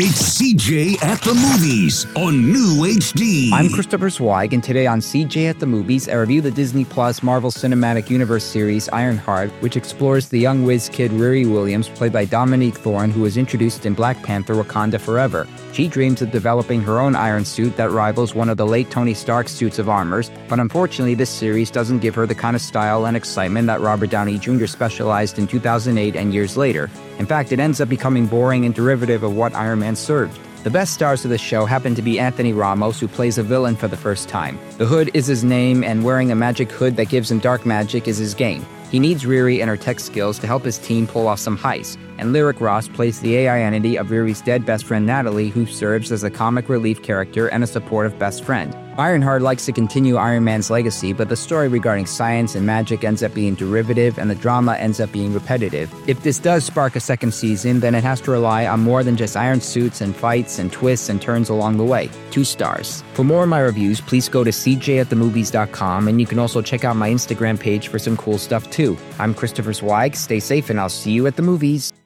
It's CJ at the Movies on New HD. I'm Christopher Zweig, and today on CJ at the Movies, I review the Disney Plus Marvel Cinematic Universe series Ironheart, which explores the young whiz kid Riri Williams, played by Dominique Thorne, who was introduced in Black Panther: Wakanda Forever. She dreams of developing her own iron suit that rivals one of the late Tony Stark's suits of armors, but unfortunately this series doesn't give her the kind of style and excitement that Robert Downey Jr. specialized in 2008 and years later. In fact, it ends up becoming boring and derivative of what Iron Man served. The best stars of the show happen to be Anthony Ramos, who plays a villain for the first time. The Hood is his name, and wearing a magic hood that gives him dark magic is his game. He needs Riri and her tech skills to help his team pull off some heists, and Lyric Ross plays the AI entity of Riri's dead best friend Natalie, who serves as a comic relief character and a supportive best friend. Ironheart likes to continue Iron Man's legacy, but the story regarding science and magic ends up being derivative, and the drama ends up being repetitive. If this does spark a second season, then it has to rely on more than just iron suits and fights and twists and turns along the way. 2 stars. For more of my reviews, please go to cjatthemovies.com, and you can also check out my Instagram page for some cool stuff too. I'm Christopher Zweig. Stay safe, and I'll see you at the movies.